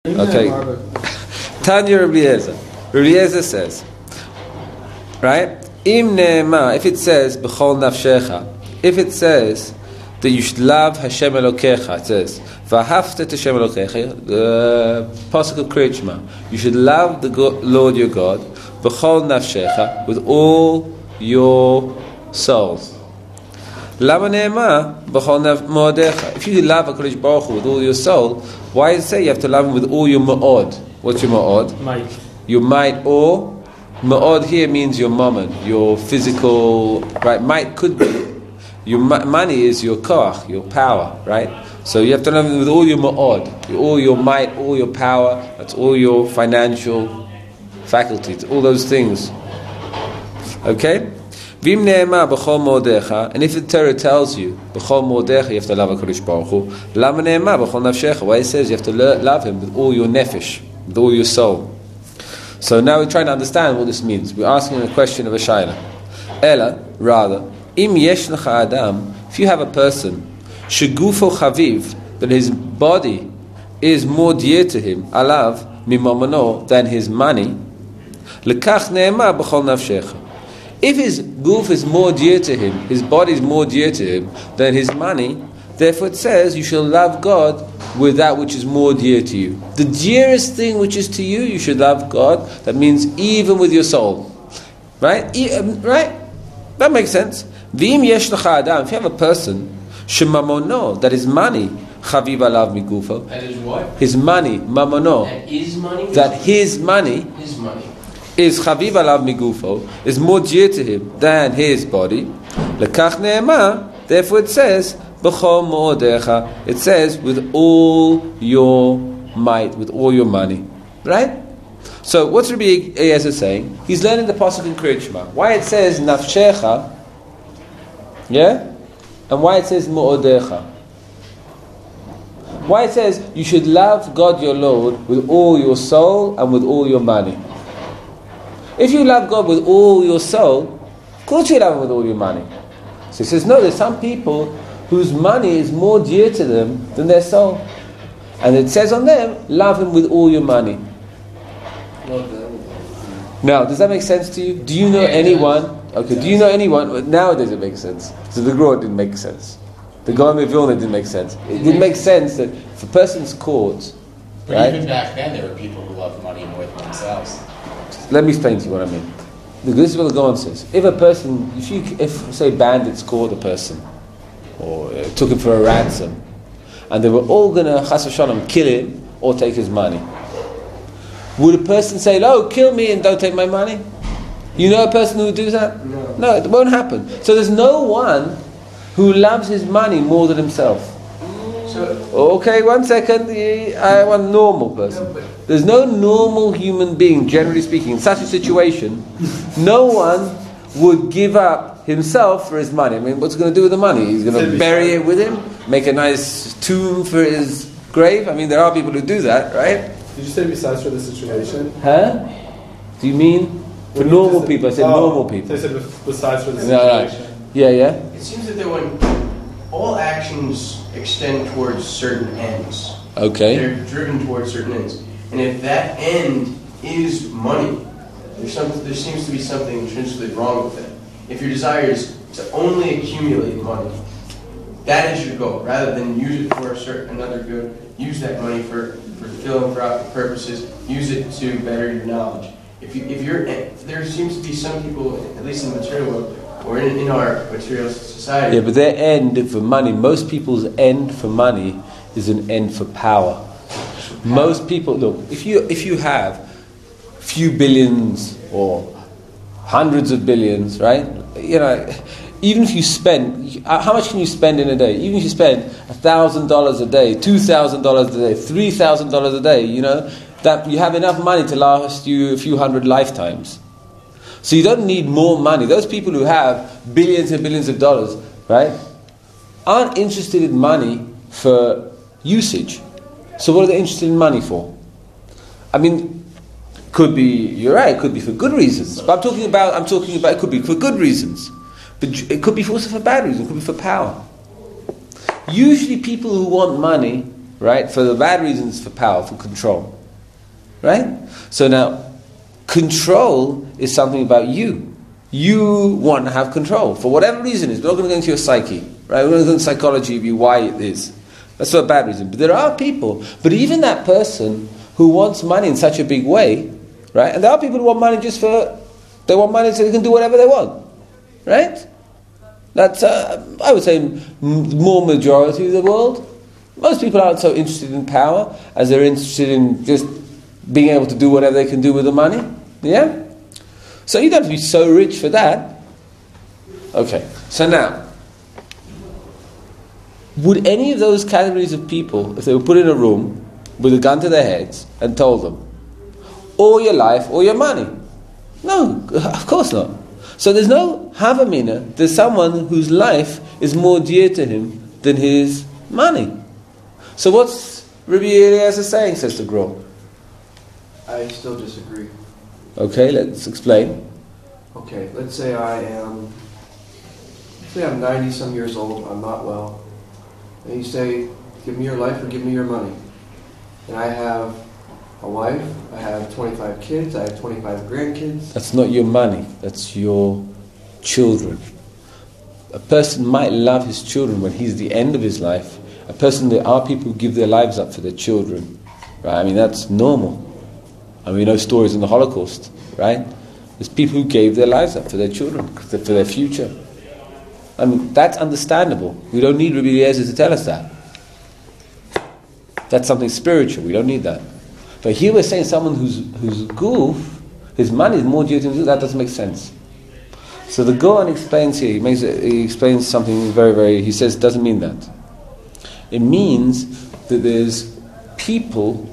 Okay. Tanya Rabbi Eliezer. Rabbi Eliezer says, right? Im ne'ema, if it says b'chol nafshecha, if it says that you should love Hashem Elokecha, it says v'ahavta et Hashem Elokecha, the pasuk of Kriyat Shema, you should love the Lord your God b'chol nafshecha, with all your soul. Lama ne'ema b'chol mo'adecha. If you love HaKadosh Baruch Hu with all your soul, why does it say you have to love him with all your ma'od? What's your ma'od? Might. Your might, or ma'od here means your mammon, your physical, right? Might could be your money is your koach, your power, right? So you have to love him with all your ma'od, all your might, all your power. That's all your financial faculties, all those things. Okay. Vim ne'ema b'chol mo'adecha, and if the Torah tells you b'chol mo'adecha you have to love HaKadosh Baruch Hu, lama ne'ema b'chol nafshecha, why it says you have to love him with all your nefesh, with all your soul. So now we're trying to understand what this means. We're asking a question of a shayla. Ela, rather, im yesh lecha adam, if you have a person shegufo chaviv, that his body is more dear to him, alav mimamano, than his money, lekach ne'ema b'chol nafshecha. If his goof is more dear to him, his body is more dear to him than his money, therefore it says you shall love God with that which is more dear to you. The dearest thing which is to you, you should love God. That means even with your soul. Right? Right? That makes sense. V'im yesh lecha adam, if you have a person, shemamono, that is money, chaviv alav migufo. That is what? His money, mamono. That is money? That his money. His money. Is chaviv alav migufo, is more dear to him than his body. Lekach ne'ema, therefore it says b'chol mo'adecha, it says with all your might, with all your money, right? So what's Rabbi Eliezer saying? He's learning the pasuk in Kriyat Shema. Why it says nafshecha, yeah, and why it says mo'adecha. Why it says you should love God your Lord with all your soul and with all your money. If you love God with all your soul, of course you love Him with all your money. So he says, no, there's some people whose money is more dear to them than their soul. And it says on them, love Him with all your money. Now, does that make sense to you? Do you know anyone? Okay, do you know anyone? Nowadays it makes sense. So the Gra didn't make sense. The Gaon of Vilna didn't make sense. It didn't make sense that if a person's caught, but right? Even back then there were people who loved money more than themselves. Let me explain to you what I mean. This is what the Gaon says. If say bandits caught a person, or took him for a ransom, and they were all going to chas v'shalom kill him or take his money, would a person say, "No, kill me and don't take my money"? You know a person who would do that? No, it won't happen. So there's no one who loves his money more than himself. Okay, 1 second. I want a normal person. There's no normal human being, generally speaking, in such a situation. No one would give up himself for his money. I mean, what's he going to do with the money? He's going to bury it with him, make a nice tomb for his grave. I mean, there are people who do that, right? Did you say besides for the situation? Huh? Do you mean for normal people? I said normal people. So I said besides for the situation. Yeah. It seems that when all actions extend towards certain ends. Okay. They're driven towards certain ends. And if that end is money, there seems to be something intrinsically wrong with it. If your desire is to only accumulate money, that is your goal. Rather than use it for another good, use that money for philanthropic purposes, use it to better your knowledge. There seems to be some people, at least in the material world, or in our material society. Yeah, but their end for money, most people's end for money is an end for power. Most people, look, if you have a few billions or hundreds of billions, right? You know, even if you spend, how much can you spend in a day? Even if you spend $1,000 a day, $2,000 a day, $3,000 a day, you know, that you have enough money to last you a few hundred lifetimes. So you don't need more money. Those people who have billions and billions of dollars, right, aren't interested in money for usage. So what are they interested in money for? I mean, you're right, it could be for good reasons. But I'm talking about it could be for good reasons. But it could be also for bad reasons, it could be for power. Usually people who want money right? For the bad reasons, for power, for control, right? So now, control is something about you. You want to have control for whatever reason it is. We're not going to go into your psyche, right? We're going to go into psychology of you, why it is. That's for a bad reason. But there are people, but even that person who wants money in such a big way, right? And there are people who want money they want money so they can do whatever they want, right? That's, I would say, more majority of the world. Most people aren't so interested in power as they're interested in just being able to do whatever they can do with the money. Yeah? So you don't have to be so rich for that. Okay, so now, would any of those categories of people, if they were put in a room with a gun to their heads and told them, or your life or your money? No, of course not. So there's no havamina, there's someone whose life is more dear to him than his money. So what's Rabbi Eliezer saying, says the Gra? I still disagree. Okay, let's explain. Okay, let's say I'm 90 some years old, I'm not well. And you say, give me your life or give me your money. And I have a wife, I have 25 kids, I have 25 grandkids. That's not your money, that's your children. A person might love his children when he's the end of his life. There are people who give their lives up for their children. Right? I mean, that's normal. And we know stories in the Holocaust, right? There's people who gave their lives up for their children, for their future. I mean, that's understandable. We don't need Rabbi Eliezer to tell us that. That's something spiritual. We don't need that. But here we're saying someone whose goof, his money is more dear to him. That doesn't make sense. So the Gaon explains here. He explains something very, very. He says it doesn't mean that. It means that there's people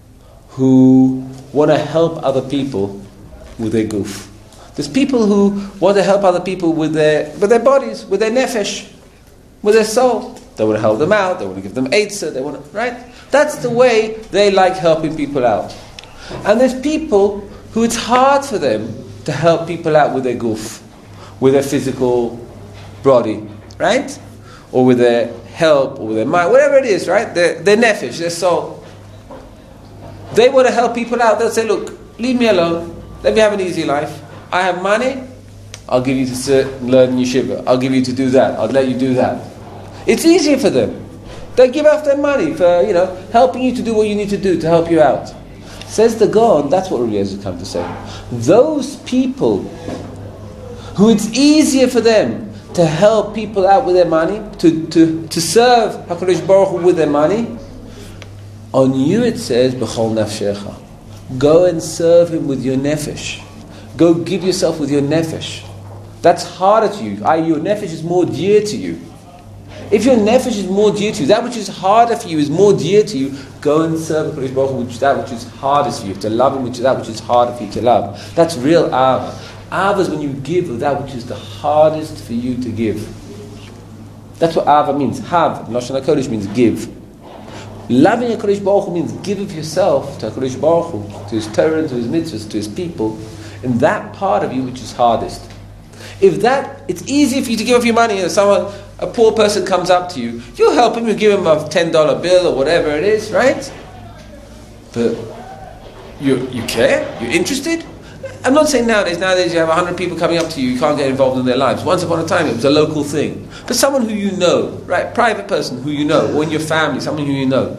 who want to help other people with their goof. There's people who want to help other people with their bodies, with their nefesh, with their soul. They want to help them out. They want to give them eitzah. They want to, right? That's the way they like helping people out. And there's people who it's hard for them to help people out with their goof, with their physical body, right? Or with their help, or with their mind, whatever it is, right? Their nefesh, their soul. They want to help people out. They'll say, look, leave me alone. Let me have an easy life. I have money. I'll give you to sit and learn yeshiva. I'll give you to do that. I'll let you do that. It's easier for them. They give out their money for, helping you to do what you need to do to help you out. Says the Gaon, that's what Rabbi Eliezer come to say. Those people who it's easier for them to help people out with their money, to serve HaKadosh Baruch Hu with their money, on you it says, B'chol nafshecha. Go and serve him with your nefesh. Go give yourself with your nefesh. That's harder to you. Your nefesh is more dear to you. If your nefesh is more dear to you, that which is harder for you is more dear to you, go and serve HaKadosh Baruch Hu, which is that which is hardest for you. To love him, which is that which is harder for you to love. That's real ahava. Ahava is when you give of that which is the hardest for you to give. That's what ahava means. Hav, Lashon HaKodesh means give. Loving HaKadosh Baruch Hu means give of yourself to HaKadosh Baruch Hu, to his Torah, to his mitzvahs, to his people, in that part of you which is hardest. It's easy for you to give up your money, and a poor person comes up to you, you'll help him, you give him a $10 bill or whatever it is, right? But you care? You're interested? I'm not saying nowadays you have 100 people coming up to you, you can't get involved in their lives. Once upon a time it was a local thing. But someone who you know, right, private person who you know, or in your family, someone who you know,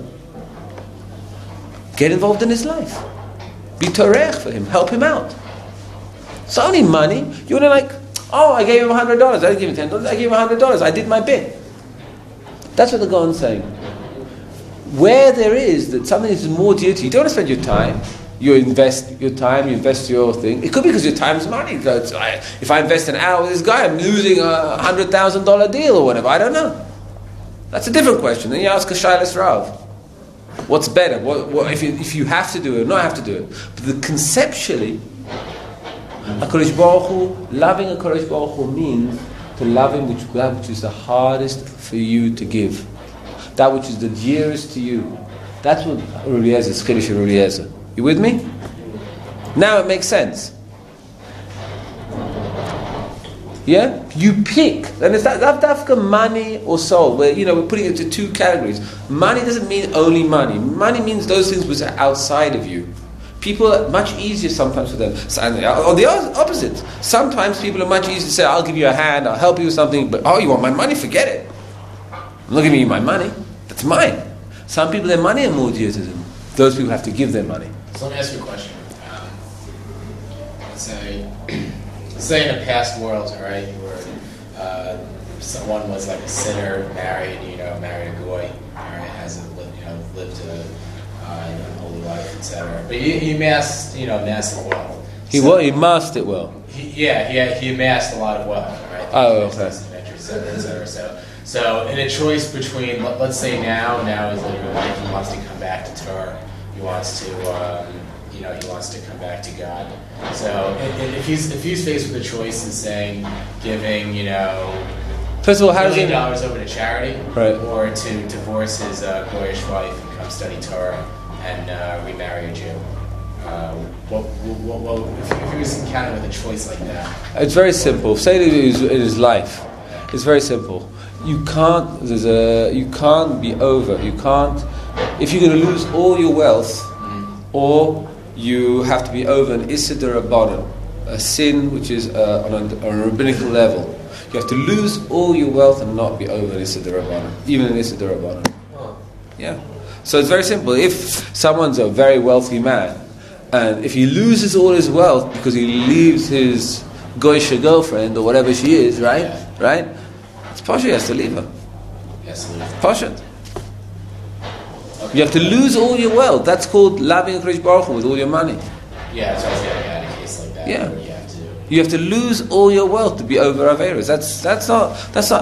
get involved in his life. Be torech for him, help him out. It's only money. You want to I gave him $100, I didn't give him $10, I gave him $100, I did my bit. That's what the Gaon's saying. Where there is that something is more dear to you, you don't want to spend your time. You invest your time, you invest your thing. It could be because your time is money. If I invest an hour with this guy, I'm losing a $100,000 deal or whatever. I don't know. That's a different question. Then you ask a Shailas Rav. What's better? What if you have to do it or not have to do it? But conceptually, HaKadosh Baruch Hu, loving HaKadosh Baruch Hu means to love him that which is the hardest for you to give. That which is the dearest to you. That's what Rabbi Eliezer is, Chiddush Rabbi Eliezer. You with me? Now it makes sense. Yeah, you pick, and it's that dafka money or soul. Where we're putting it into two categories. Money doesn't mean only money. Money means those things which are outside of you. People are much easier sometimes for them. Or the opposite. Sometimes people are much easier to say, "I'll give you a hand, I'll help you with something," but you want my money? Forget it. I'm not giving you my money. That's mine. Some people, their money are more dear to them. Those people have to give their money. So let me ask you a question. Let's say in a past world, all right, where someone was like a sinner, married a goy, all right, lived a holy life, etc. But he amassed, amassed wealth. He amassed it well. He amassed a lot of wealth, all right. Oh, okay. etc. So in a choice between, let's say now is living life, he wants to come back to Torah, he wants to, he wants to come back to God. So if he's faced with a choice in saying giving, first of all, how does $1 million over to charity, right, or to divorce his Goyish wife and come study Torah and remarry a Jew? If he was encountered with a choice like that? It's very simple. Say that it is life. It's very simple. You can't be over. You can't. If you're going to lose all your wealth, or you have to be over an Issa D'Rabbanan, a sin which is on a rabbinical level. You have to lose all your wealth and not be over an Issa D'Rabbanan, even an Issa D'Rabbanan. Yeah. So it's very simple. If someone's a very wealthy man, and if he loses all his wealth because he leaves his Goyisha girlfriend or whatever she is, right? It's Pasha, he has to leave her. Pasha. You have to lose all your wealth. That's called loving a Krish Baruch Hu with all your money. Yeah, that's what I was getting at, in a case like that. Yeah. You have to lose all your wealth to be over Averas. That's not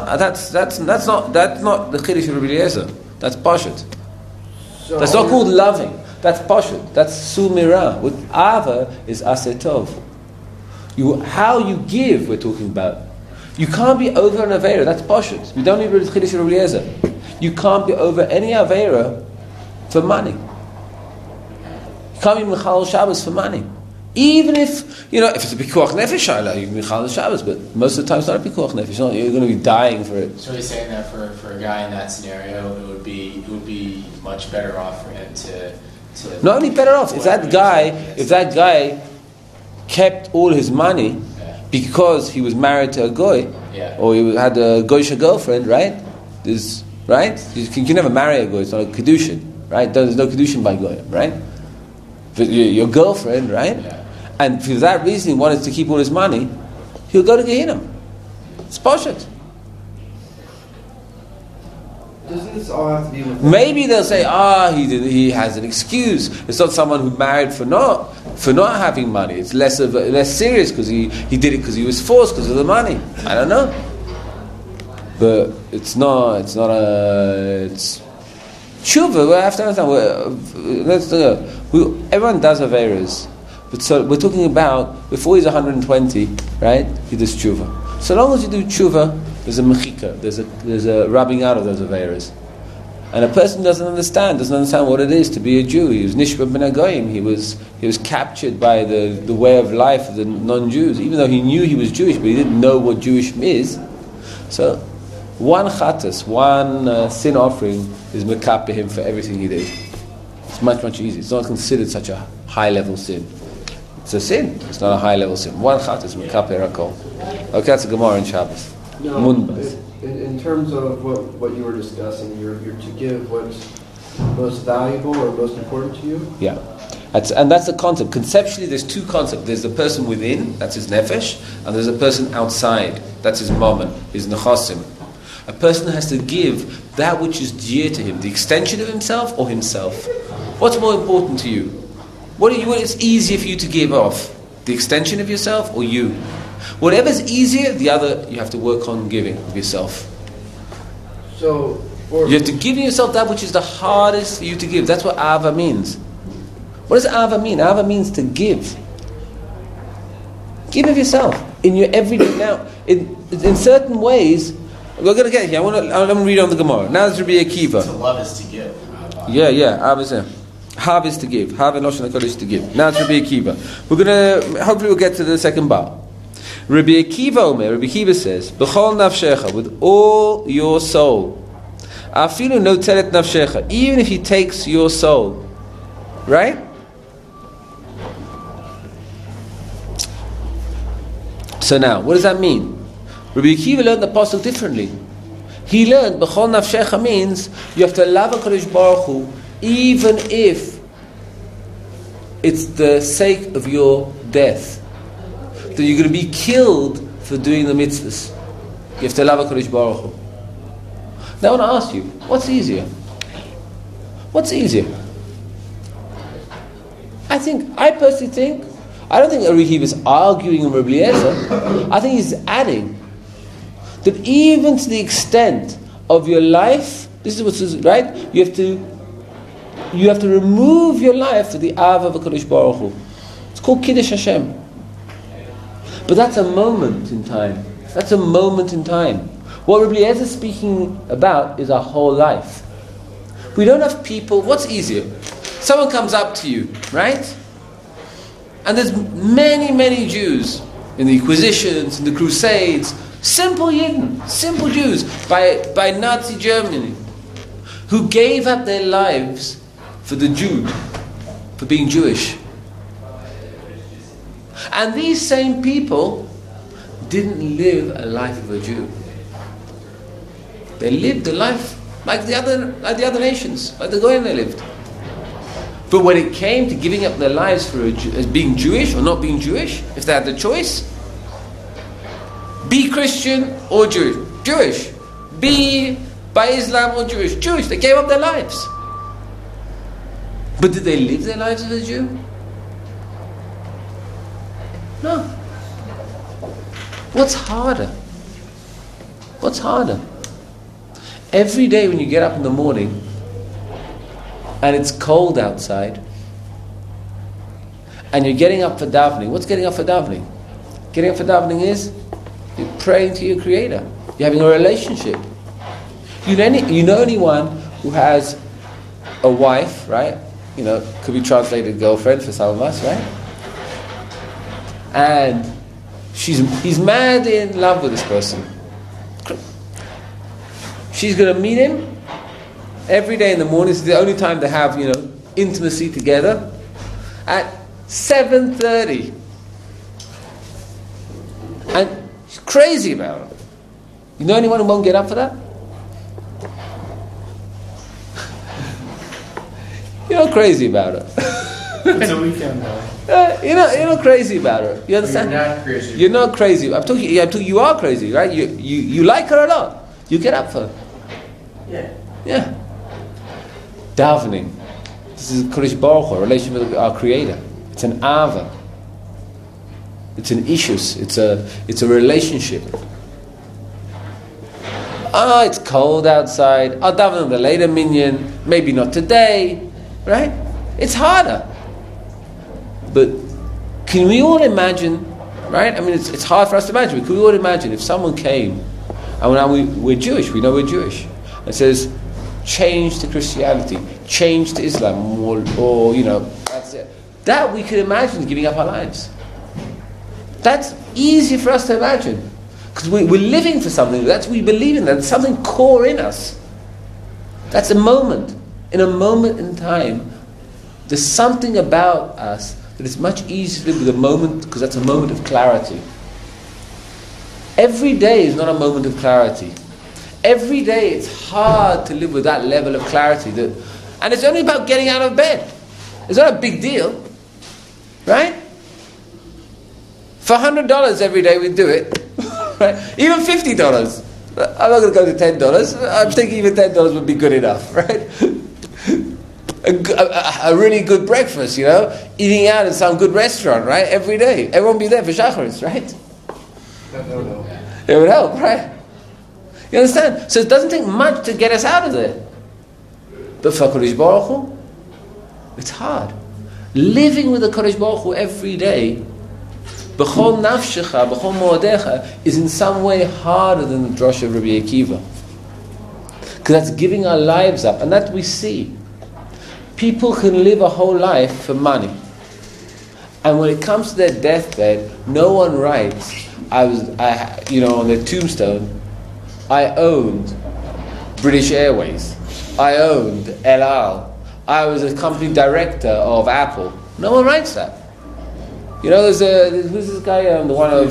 the Chiddush of Rabbi Eliezer. That's Pashat. So That's not called loving. That's Pashat. That's Sumira. With Ava is Asetov. How you give, we're talking about. You can't be over an Avera. That's Pashat. We don't need the Chiddush of Rabbi Eliezer. You can't be over any Avera for money. You can't be Michal Shabbos for money. Even if it's a Pikuach Nefesh, you can be Michal Shabbos, but most of the time it's not a Pikuach Nefesh. You're going to be dying for it. So he's saying that for a guy in that scenario, it would be much better off for him to not only better off, if that guy kept all his money because he was married to a goy, or he had a goyish girlfriend, right? You can never marry a goy. It's not a kedushin, right? There's no kedushin by goy, right? But your girlfriend, right? And for that reason, he wanted to keep all his money. He'll go to Gehinnom. It's poshet. Doesn't this all have to be with... Maybe they'll say, he has an excuse. It's not someone who married for not having money. It's less serious because he did it because he was forced because of the money. I don't know. But it's tshuva. We have to understand. Everyone does averas, but so we're talking about before he's 120, right? He does tshuva. So long as you do tshuva, there's a mechika, there's a rubbing out of those averas. And a person doesn't understand what it is to be a Jew. He was nishba ben hagoyim. He was captured by the way of life of the non-Jews, even though he knew he was Jewish, but he didn't know what Jewish is. So one chatas, one sin offering is mekapeh him for everything he did. It's much, much easier. It's not considered such a high-level sin. It's a sin. It's not a high-level sin. One chatas is mekapeh rakol. Okay, that's a Gemara in Shabbos. In terms of what you were discussing, you're to give what's most valuable or most important to you? Yeah. And that's the concept. Conceptually, there's two concepts. There's the person within, that's his nefesh, and there's a person outside, that's his mammon, his nechasim. A person has to give that which is dear to him, the extension of himself or himself. What's more important to you? What is easier for you to give off? The extension of yourself or you? Whatever's easier, the other you have to work on giving of yourself. So you have to give yourself that which is the hardest for you to give. That's what Ava means. What does Ava mean? Ava means to give. Give of yourself in your everyday. Now, in certain ways, we're going to get here. I'm going to read on the Gemara. Now there's Rabbi Akiva. To love is to give. Yeah. Ava is there. Hav is to give. Hav and Lashon HaKodesh is to give. Now it's Rabbi Akiva. Hopefully we'll get to the second bar. Rabbi Akiva says, B'chol nafshecha, with all your soul. Afilu notelet nafshecha, even if he takes your soul. Right? So now, what does that mean? Rabbi Akiva learned the pasuk differently. He learned B'chol nafshecha means you have to love HaKadosh Baruch Hu even if it's the sake of your death. That you're going to be killed for doing the mitzvahs. You have to love HaKadosh Baruch Hu. Now I want to ask you, what's easier? What's easier? I personally think, I don't think Rabbi Akiva is arguing with Rabbi Eliezer. I think he's adding that even to the extent of your life, this is what's right. You have to remove your life to the Av of HaKadosh Baruch Hu. It's called Kiddush Hashem. But that's a moment in time. That's a moment in time. What Rabbi Eliezer is speaking about is our whole life. We don't have people. What's easier? Someone comes up to you, right? And there's many, many Jews in the Inquisitions, in the Crusades, simple Yidden, simple Jews by Nazi Germany, who gave up their lives for the Jew, for being Jewish. And these same people didn't live a life of a Jew. They lived a life like the other nations, like the Goyim they lived. But when it came to giving up their lives for as being Jewish or not being Jewish, if they had the choice, be Christian or Jewish, be by Islam or Jewish, they gave up their lives. But did they live their lives as a Jew? No. What's harder? Every day when you get up in the morning and it's cold outside and you're getting up for davening. What's getting up for davening? Getting up for davening is you're praying to your Creator. You're having a relationship. You know anyone who has a wife, right? Could be translated girlfriend for some of us, right? And he's mad in love with this person. She's going to meet him every day in the morning. It's the only time they have, intimacy together. At 7:30. And she's crazy about it. You know anyone who won't get up for that? You're not crazy about it. It's a weekend, though. You're not crazy about her. You understand? You're not crazy. You're not crazy. I'm talking. You are crazy, right? You like her a lot. You get up for her. Yeah. Davening. This is Kodesh Baruch Hu, a relation with our Creator. It's an ava. It's an ishus. It's a relationship. It's cold outside. I'll daven on the later minyan. Maybe not today, right? It's harder. But can we all imagine, right? I mean, it's hard for us to imagine. But can we all imagine if someone came, and now we're Jewish, we know we're Jewish, and says, change to Christianity, change to Islam, or that's it. That we could imagine giving up our lives. That's easy for us to imagine. Because we're living for something. We believe in that. There's something core in us. That's a moment. In a moment in time, there's something about us that it's much easier to live with a moment, because that's a moment of clarity. Every day is not a moment of clarity. Every day it's hard to live with that level of clarity. And it's only about getting out of bed. It's not a big deal. Right? For $100 every day we do it. Right? Even $50. I'm not going to go to $10. I'm thinking even $10 would be good enough. Right? A really good breakfast, eating out in some good restaurant, right? Every day. Everyone be there for shacharis, right? That would help. It would help, right? You understand? So it doesn't take much to get us out of there. But for Kodesh Baruch Hu, it's hard. Living with the Kodesh Baruch Hu every day, B'chol nafshecha, b'chol mo'adecha, is in some way harder than the drush of Rabbi Akiva. Because that's giving our lives up. And that we see. People can live a whole life for money. And when it comes to their deathbed, no one writes, on their tombstone, I owned British Airways. I owned El Al. I was a company director of Apple. No one writes that. You know, who's this guy? The one of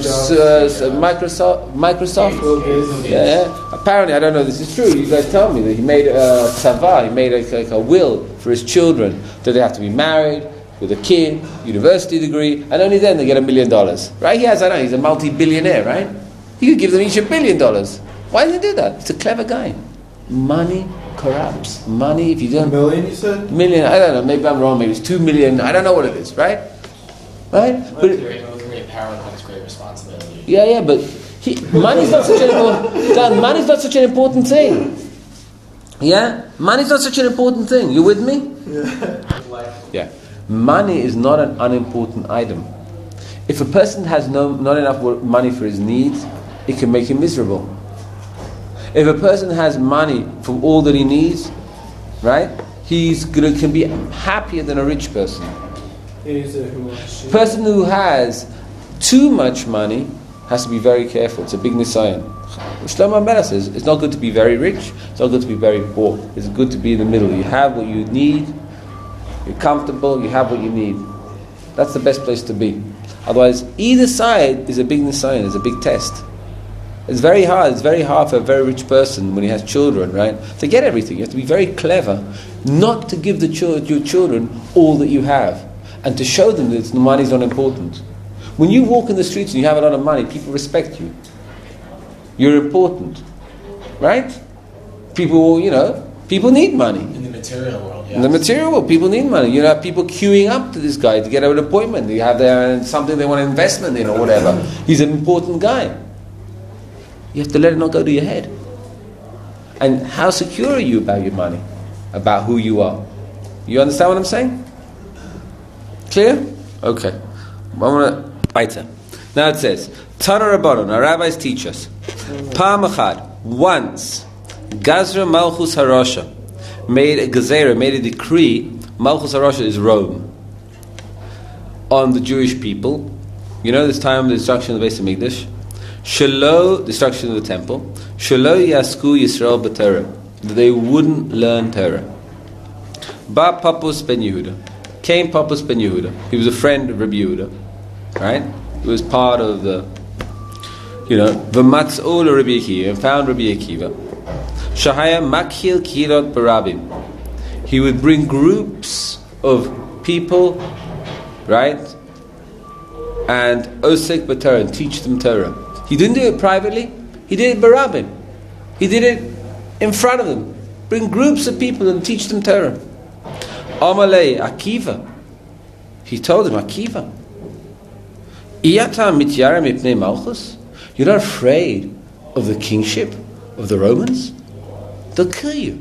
Microsoft. Yeah. Apparently, I don't know. This is true. You guys tell me that he made a tzava. He made a will for his children that they have to be married with a kid, university degree, and only then they get $1 million. Right? He's a multi-billionaire. Right? He could give them each $1 billion. Why did he do that? He's a clever guy. Money corrupts. Money, if you don't... $1 million, you said? Million, I don't know, maybe I'm wrong, maybe it's 2 million, I don't know what it is, right? Right? But with great power comes great responsibility. Yeah, but money's not such an important thing. Yeah? Money's not such an important thing. You with me? Yeah. Money is not an unimportant item. If a person has not enough money for his needs, it can make him miserable. If a person has money for all that he needs, right, can be happier than a rich person. Person who has too much money has to be very careful. It's a big nisayon. Shlomo HaMelech says it's not good to be very rich, it's not good to be very poor. It's good to be in the middle. You have what you need, you're comfortable, you have what you need. That's the best place to be. Otherwise, either side is a big nisayon, is a big test. It's very hard. It's very hard for a very rich person when he has children, right? To get everything, you have to be very clever, not to give your children all that you have, and to show them that money is not important. When you walk in the streets and you have a lot of money, people respect you. You're important, right? People need money. In the material world, yes. In the material world, people need money. You have people queuing up to this guy to get an appointment. You have something they want an investment in or whatever. He's an important guy. You have to let it not go to your head. And how secure are you about your money? About who you are? You understand what I'm saying? Clear? Okay. Now it says, Tana Rabbanon, our rabbis teach us, Pa'am Echad, once, Gazra Malchus Harasha, made a decree, Malchus Harasha is Rome, on the Jewish people. You know this time of the destruction of the Beis Hamikdash? Shelo, destruction of the temple. Shelo yasku Yisrael b'Torah, that they wouldn't learn Torah. Ba Papus ben Yehuda, came Papus ben Yehuda. He was a friend of Rabbi Yehuda, right? He was part of the, v'matz'u Rabbi Akiva, and found Rabbi Akiva. Shahaya makhil kirot barabim. He would bring groups of people, right? And osek b'Torah, and teach them Torah. He didn't do it privately. He did it barabim. He did it in front of them. Bring groups of people and teach them Torah. Amalei Akiva. He told him, Akiva, Iyata mityara mipnei malchus? You're not afraid of the kingship of the Romans? They'll kill you.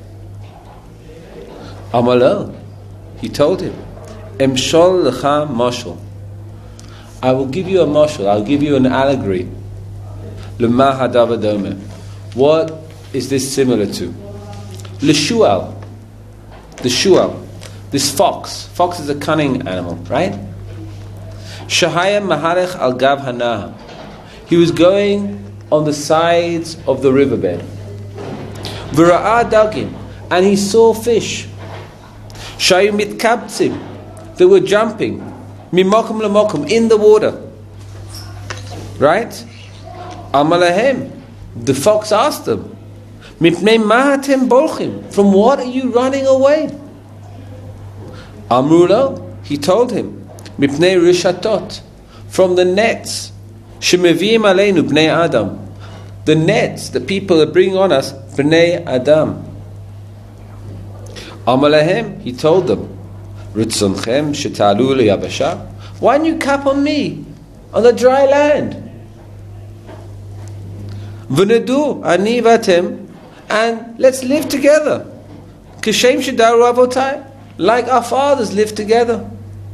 Amalo. He told him, Emshol lecha mashal. I will give you a mashal. I'll give you an allegory. Lema hadav adome. What is this similar to? L'shual. The shual. This fox. Fox is a cunning animal, right? Shahaya maharech al gav hanaha. He was going on the sides of the riverbed. V'ra'a dagim. And he saw fish. Shayu mitkabtzim. They were jumping. Mimokum lemokum. In the water. Right? Amalahem. The fox asked them, Mipnei mahatem bolchim. From what are you running away? Amrulo. He told him, Mipnei rishatot. From the nets. Shemeviim aleinu bnei Adam. The nets, the people that bring on us, bnei Adam. Amalahem. He told them, Ritzonchem shetalu leyabasha. Why don't you cap on me? On the dry land. V'nedu ani v'atem, and let's live together. Kishem shedaru avotai, like our fathers lived together.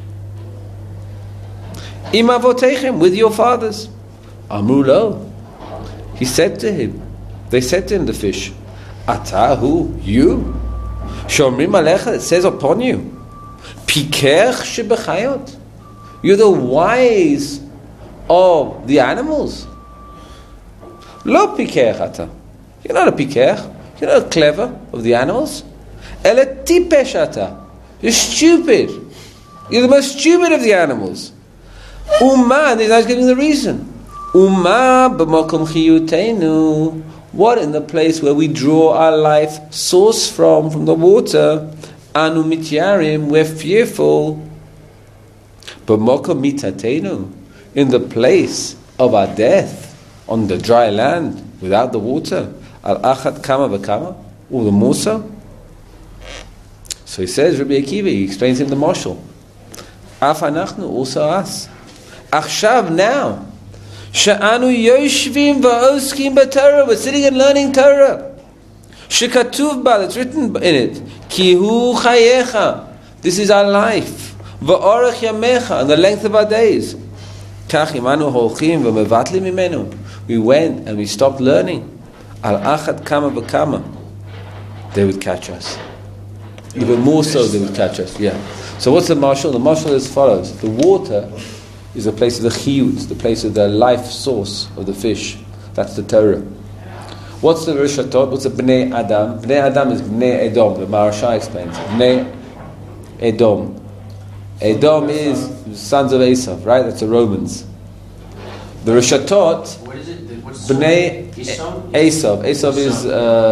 Im avotechem, with your fathers. Amru lo. He said to him, they said to him, the fish, Atahu, you? Shomrim alecha, it says upon you, Pikech shebechayot. You're the wise of the animals. Lo pikech ata. You're not a pikech. You're not clever of the animals. Ele tipesh ata. You're stupid. You're the most stupid of the animals. Uma, and he's giving the reason. Uma b'mokom chiyuteinu. What in the place where we draw our life source from the water? Anu mityarim, we're fearful. B'mokom mitatenu, in the place of our death, on the dry land, without the water. Al achat kama v'kama, all the more so. So he says, Rabbi Akiva, he explains him the marshal. Af anachnu, also us. Achshav, now. Sha'anu yoshvim va'oskim b'Torah. We're sitting and learning Torah. Shekatuv ba, that's written in it. Ki hu chayecha. This is our life. Va'orach yamecha, and the length of our days. Kach imanu holchim v'mevatli mimenu. We went and we stopped learning. Al achat kama v'kama. They would catch us. Even more so, they would catch us. Yeah. So what's the marshal? The marshal is as follows. The water is the place of the chiyut, the place of the life source of the fish. That's the Torah. What's the Rishatot? What's the Bnei Adam? Bnei Adam is Bnei Edom. The Maharsha explains it. Bnei Edom. Edom is sons of Esav, right? That's the Romans. The Rishatot, What is it? What's Bnei Esav? Esav. Esav is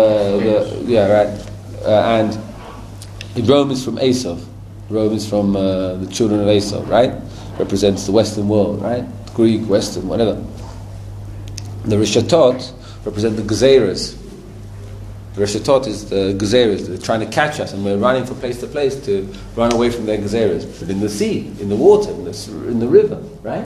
and Rome is from Esav. Rome is from the children of Esav, right? Represents the Western world, right? Greek, Western, whatever. The Rishatot represent the Gezeras. The Rishatot is the Gezeras. They're trying to catch us, and we're running from place to place to run away from their Gezeras. But in the sea, in the water, in the river, right?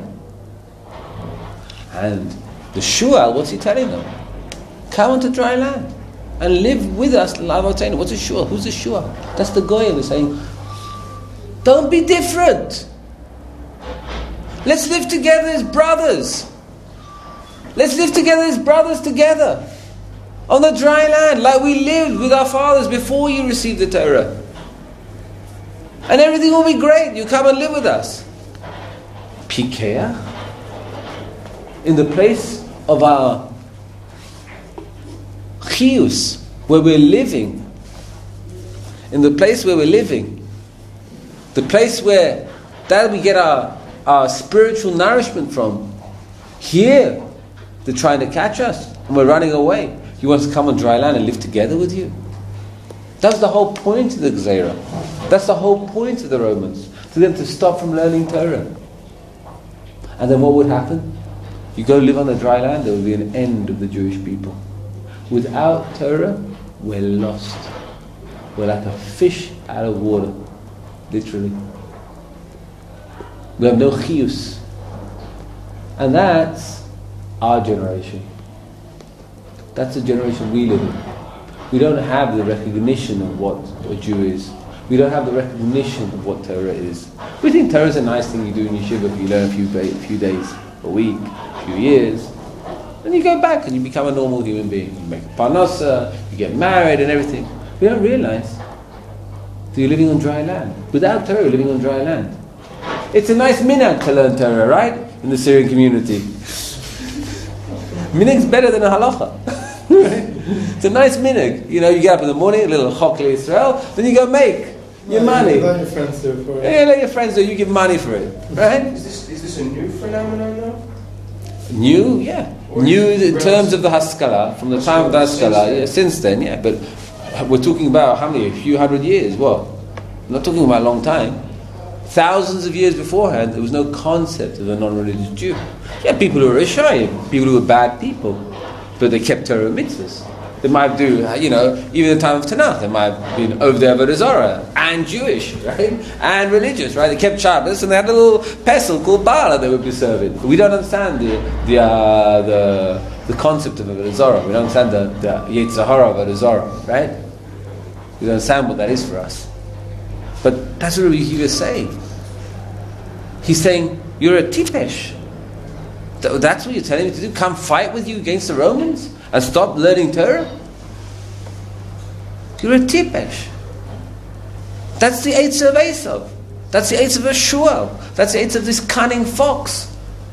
And the Shual, what's he telling them? Come onto dry land and live with us. What's a Shual? Who's a Shual? That's the Goyim. They're saying, don't be different. Let's live together as brothers. Let's live together as brothers together. On the dry land, like we lived with our fathers before you received the Torah. And everything will be great. You come and live with us. Pikeah? In the place of our chiyus, where we're living. In the place where we're living. The place where that we get our spiritual nourishment from. Here, they're trying to catch us, and we're running away. He wants to come on dry land and live together with you. That's the whole point of the Gezerah. That's the whole point of the Romans. For them to stop from learning Torah. And then what would happen? You go live on the dry land, there will be an end of the Jewish people. Without Torah, we're lost. We're like a fish out of water. Literally. We have no chiyus. And that's our generation. That's the generation we live in. We don't have the recognition of what a Jew is. We don't have the recognition of what Torah is. We think Torah is a nice thing you do in yeshiva if you learn a few days, a week, a few years. Then you go back and you become a normal human being. You make a parnasa, you get married and everything. We don't realize that you're living on dry land. Without Torah, you're living on dry land. It's a nice minhag to learn Torah, right? In the Syrian community. Minhag's better than a halacha. It's a nice minhag. You know, you get up in the morning, a little chok Israel, then you go make your money. Let your friends do it for you. Yeah, let your friends do it, you give money for it. Right? Is this a new phenomenon though? New, yeah. New in terms of the Haskalah, from the time of the Haskalah, yeah, since then, yeah. But we're talking about how many? A few hundred years. What? I'm not talking about a long time. Thousands of years beforehand, there was no concept of a non-religious Jew. Yeah, people who were Rishayim, people who were bad people, but they kept Torah mitzvahs. They might do, you know, even in the time of Tanakh, they might have been over there Avodah Zarah, and Jewish, right? And religious, right? They kept Shabbos, and they had a little pestle called Bala they would be serving. But we don't understand the concept of Avodah Zarah. We don't understand the Yetzer Hara of Avodah Zarah, right? We don't understand what that is for us. But that's what he was saying. He's saying, you're a tipesh. That's what you're telling me to do? Come fight with you against the Romans? And stop learning Torah? You're a tipesh. That's the Eitz of Esav. That's the Eitz of a Shual. That's the Eitz of this cunning fox.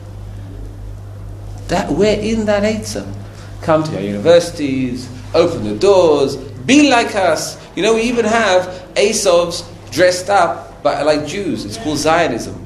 That we're in that Eitz. Come to our universities, open the doors, be like us. You know, we even have Esavs dressed up like Jews. It's called Zionism.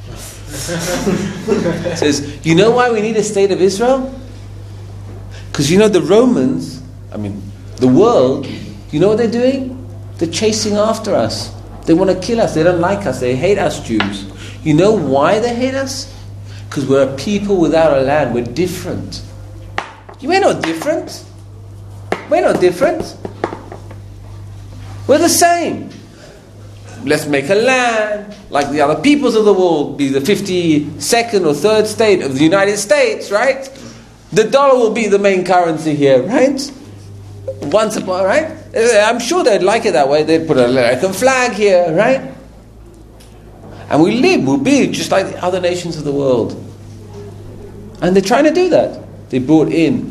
It says, you know why we need a state of Israel? Because you know the Romans, the world, you know what they're doing? They're chasing after us. They want to kill us. They don't like us. They hate us Jews. You know why they hate us? Because we're a people without a land. We're different. We're not different. We're not different. We're the same. Let's make a land like the other peoples of the world, be the 52nd or 3rd state of the United States, right? The dollar will be the main currency here, right? Once upon, right? I'm sure they'd like it that way. They'd put an American flag here, right? And we'll be just like the other nations of the world. And they're trying to do that. They brought in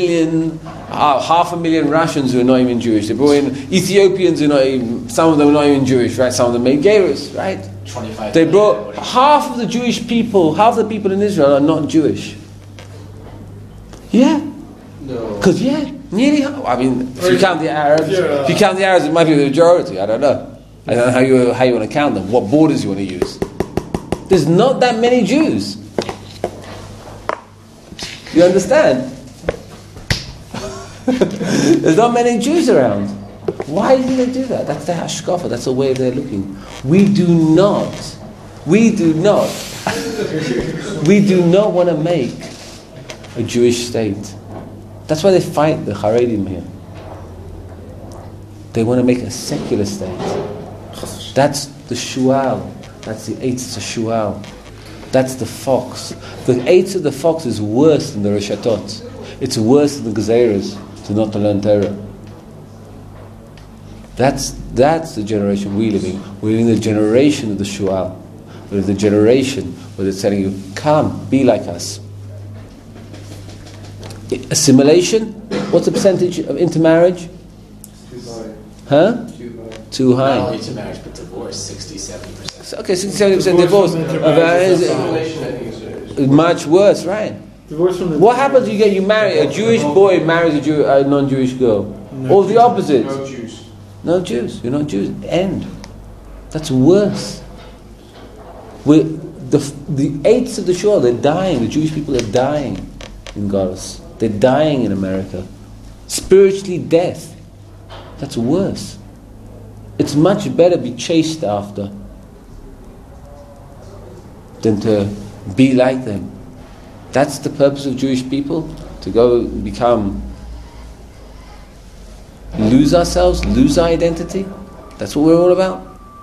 500,000 Russians who are not even Jewish. They brought in Ethiopians who are not even, some of them are not even Jewish, right? Some of them made Geiros, right? 25. They brought half of the Jewish people, half the people in Israel are not Jewish. Yeah. No. Because nearly. If you count the Arabs, it might be the majority. I don't know. I don't know how you want to count them. What borders you want to use? There's not that many Jews. You understand? There's not many Jews around. Why do they do that? That's the hashkafa. That's the way they're looking. We do not want to make a Jewish state. That's why they fight the Haredim here. They want to make a secular state. That's the Shual. That's the Eitz Shual. That's the fox. The Eitz of the fox is worse than the Reshatot. It's worse than the Gezeiras to not to learn Torah. That's the generation we live in. We're in the generation of the Shual. We're in the generation where they're telling you, come, be like us. Assimilation, what's the percentage of intermarriage? Too high. Huh? Too high. Not only to marriage, but divorce, 60-70%. Okay, 60-70% divorce. Assimilation, I think, is Much worse, right? Divorce from the What happens? You marry a Jewish boy marries a non-Jewish girl, or the opposite? no Jews. No Jews. You're not Jews. End. That's worse. The eights of the shore, they're dying. The Jewish people are dying in Goros. They're dying in America. Spiritually, death. That's worse. It's much better to be chased after than to be like them. That's the purpose of Jewish people, to go lose ourselves, lose our identity. That's what we're all about.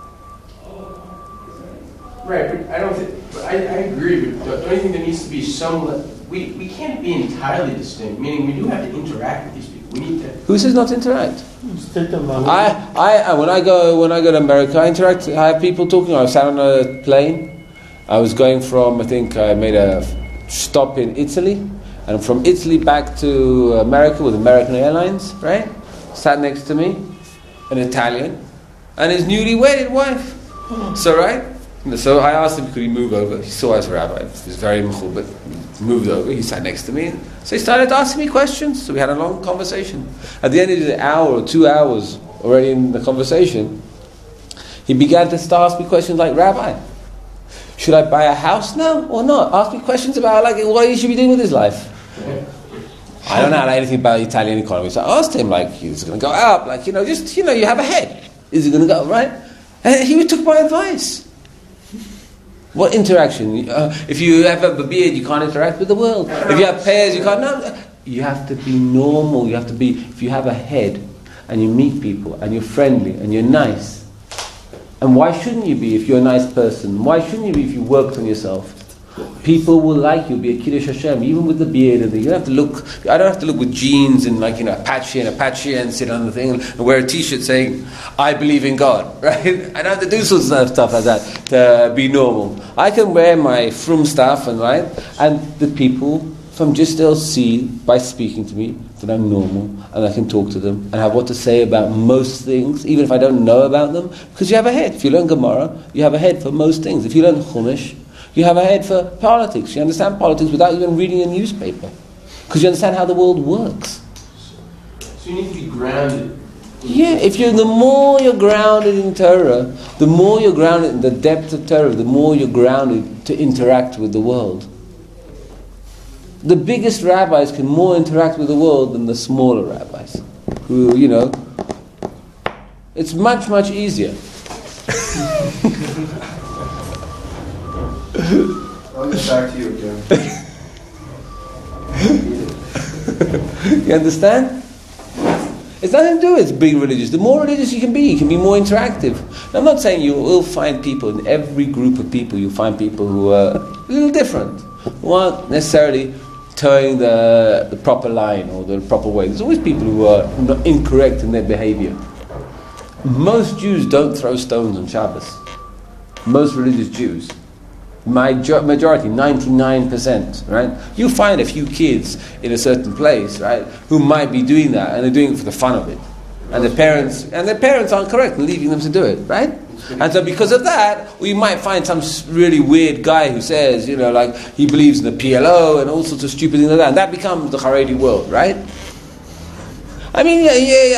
Right, but I don't think. I agree, but don't you think there needs to be some? We can't be entirely distinct. Meaning, we do have to interact with these people. We need to. Who says not to interact? Just take them out. When I go to America, I interact. I have people talking. I sat on a plane. I was going from. I think I made a stop in Italy, and from Italy back to America with American Airlines. Right, sat next to me, an Italian, and his newly wedded wife. So So I asked him, could he move over? He saw us rabbi. He was very mechubed, but moved over. He sat next to me. So he started asking me questions. So we had a long conversation. At the end of the hour or 2 hours already in the conversation, he began to start asking me questions like, Rabbi, should I buy a house now or not? Ask me questions about what he should be doing with his life. I don't know anything about the Italian economy. So I asked him, is it going to go up? You have a head. Is it going to go, right? And he took my advice. What interaction? If you have a beard, you can't interact with the world. If you have pears, you can't. No, you have to be normal. You have to be. If you have a head, and you meet people, and you're friendly, and you're nice, and why shouldn't you be if you're a nice person? Why shouldn't you be if you worked on yourself? People will like you. Be a Kiddush Hashem, even with the beard. And you don't have to look. I don't have to look with jeans and Apache and sit on the thing and wear a T-shirt saying, "I believe in God." Right? I don't have to do sorts of stuff like that to be normal. I can wear my frum stuff and the people if I'm just they'll see by speaking to me that I'm normal and I can talk to them and have what to say about most things, even if I don't know about them, because you have a head. If you learn Gemara, you have a head for most things. If you learn Chumash, you have a head for politics. You understand politics without even reading a newspaper, because you understand how the world works. So you need to be grounded. Yeah, the more you're grounded in Torah, the more you're grounded in the depth of Torah, the more you're grounded to interact with the world. The biggest rabbis can more interact with the world than the smaller rabbis, who, it's much, much easier. I'll get back to you again. You understand? It's nothing to do with being religious. The more religious you can be more interactive. Now, I'm not saying you will find people, in every group of people, you'll find people who are a little different, who aren't necessarily towing the proper line or the proper way. There's always people who are incorrect in their behavior. Most Jews don't throw stones on Shabbos. Most religious Jews. Majority, 99%, right? You find a few kids in a certain place, right, who might be doing that, and they're doing it for the fun of it. And their parents aren't correct in leaving them to do it, right? And so because of that, we might find some really weird guy who says, he believes in the PLO and all sorts of stupid things like that, and that becomes the Haredi world, right? I mean,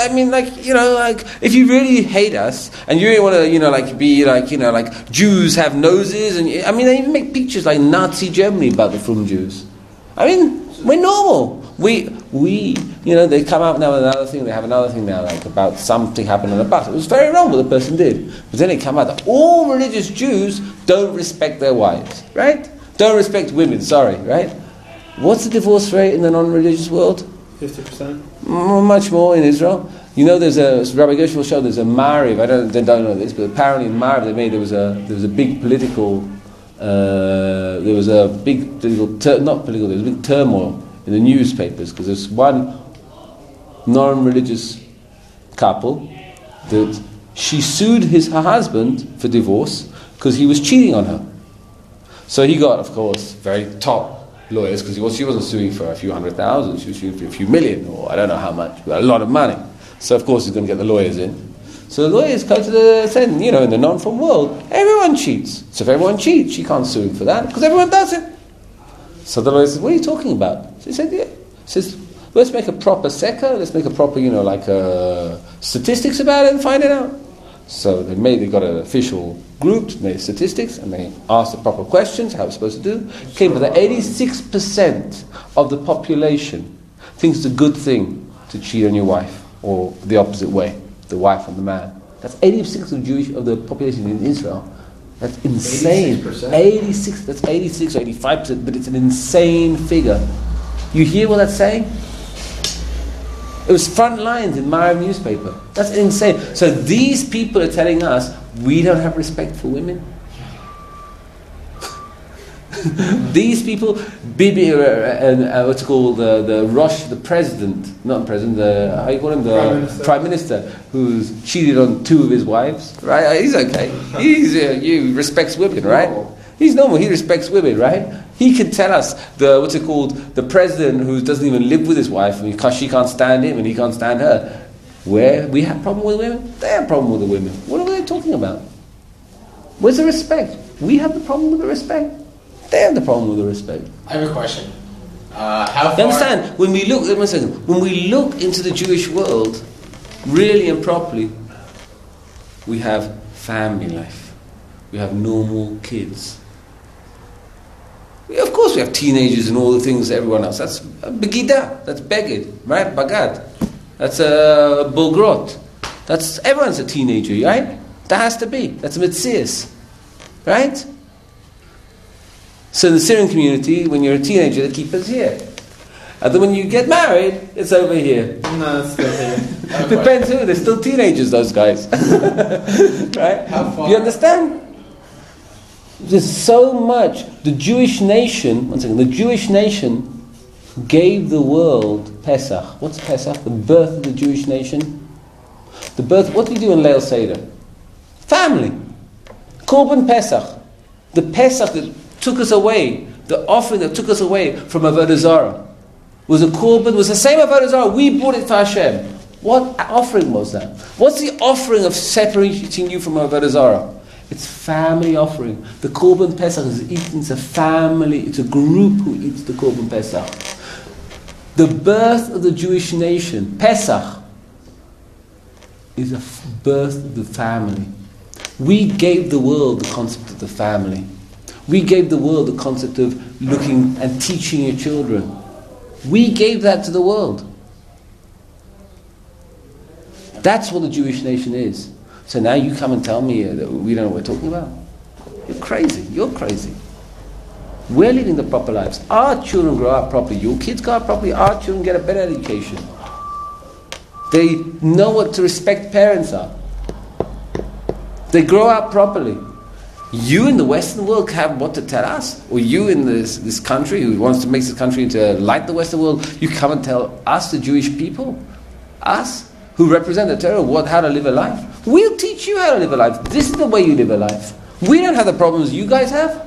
if you really hate us and you really want to, Jews have noses, and they even make pictures like Nazi Germany about the Frum Jews. I mean, we're normal. They come out now with another thing. They have another thing now, about something happened on the bus. It was very wrong what the person did, but then they come out that all religious Jews don't respect their wives, right? Don't respect women. Sorry, right? What's the divorce rate in the non-religious world? 50%. Much more in Israel. There's Rabbi Gershon will show there's a Mariv. I don't know this, but apparently in Mariv there was a big political there was a big turmoil in the newspapers because there's one non-religious couple that she sued her husband for divorce because he was cheating on her. So he got, of course, very top lawyers, because she wasn't suing for a few $100,000, she was suing for a few million, or I don't know how much, but a lot of money. So of course he's going to get the lawyers in. So the lawyers go to in the non-from world, everyone cheats. So if everyone cheats, she can't sue him for that, because everyone does it. So the lawyer says, what are you talking about? So he said, yeah. He says, let's make a proper secker, let's make a proper, statistics about it and find it out. So they got an official group, made statistics, and they asked the proper questions, how it's supposed to do. Came with that 86% of the population thinks it's a good thing to cheat on your wife, or the opposite way, the wife on the man. That's 86% of the population in Israel. That's insane. 86%? That's 86 or 85%, but it's an insane figure. You hear what that's saying? It was front lines in Mariv newspaper. That's insane. So these people are telling us we don't have respect for women. These people, Bibi, what's it called, the president, not president, how you call him, the Prime Minister, who's cheated on 2 of his wives, right? He's okay. He respects women, right? He's normal. He respects women, right? He can tell us the president who doesn't even live with his wife because she can't stand him and he can't stand her. Where we have a problem with women, they have a problem with the women. What are they talking about? Where's the respect? We have the problem with the respect. They have the problem with the respect. I have a question. How far? You understand? When we look into the Jewish world, really and properly, we have family life. We have normal kids. Of course we have teenagers and all the things everyone else. That's begida. That's beged, right? Bagad. That's a bogrot. Everyone's a teenager, right? That has to be. That's a mitzias, right? So in the Syrian community, when you're a teenager, they keep us here. And then when you get married, it's over here. No, it's still here. Depends who. They're still teenagers, those guys. Right? How far? You understand? There's so much. The Jewish nation gave the world Pesach. What's Pesach? The birth of the Jewish nation. What do we do in Leil Seder? Family. Korban Pesach. The Pesach that took us away The offering that took us away from Avodah Zarah was a korban, was the same Avodah Zarah. We brought it for Hashem. What offering was that? What's the offering of separating you from Avodah Zarah? It's family offering. The korban Pesach is eaten. It's a family. It's a group who eats the korban Pesach. The birth of the Jewish nation, Pesach, is a birth of the family. We gave the world the concept of the family. We gave the world the concept of looking and teaching your children. We gave that to the world. That's what the Jewish nation is. So now you come and tell me that we don't know what we're talking about? You're crazy. You're crazy. We're leading the proper lives. Our children grow up properly. Your kids grow up properly. Our children get a better education. They know what to respect parents are. They grow up properly. You in the Western world have what to tell us? Or you in this country who wants to make this country into like the Western world, you come and tell us, the Jewish people, us, who represent the Torah, how to live a life? We'll teach you how to live a life. This is the way you live a life. We don't have the problems you guys have.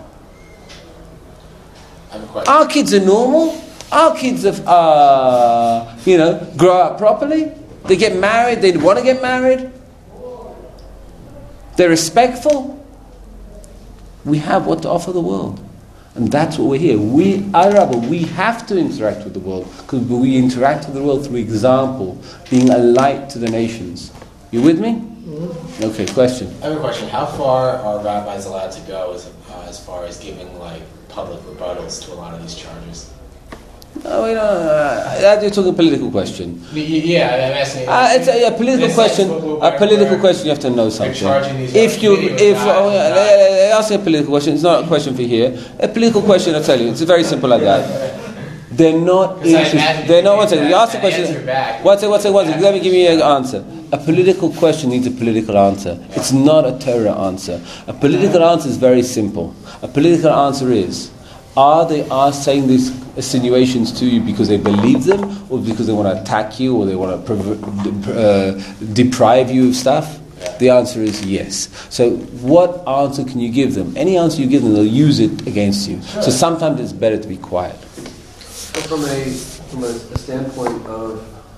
Our kids are normal. Our kids are, grow up properly. They get married. They want to get married. They're respectful. We have what to offer the world. And that's what we're here. We have to interact with the world, because we interact with the world through example, being a light to the nations. You with me? Mm-hmm. Okay, question. I have a question. How far are rabbis allowed to go as far as giving public rebuttals to a lot of these charges? No, you're talking a political question. Yeah, I'm asking. It's a political question. A political question. You have to know something. Asking a political question. It's not a question for here. A political question. I'll tell you. It's very simple like that. They're not interested. They're not. One second. You ask the question. One second. Let me give you an answer. A political question needs a political answer. It's not a Torah answer. A political answer is very simple. A political answer is: are they saying these insinuations to you because they believe them, or because they want to attack you, or they want to deprive you of stuff? The answer is yes. So what answer can you give them? Any answer you give them, they'll use it against you. Sure. So sometimes it's better to be quiet. From a standpoint of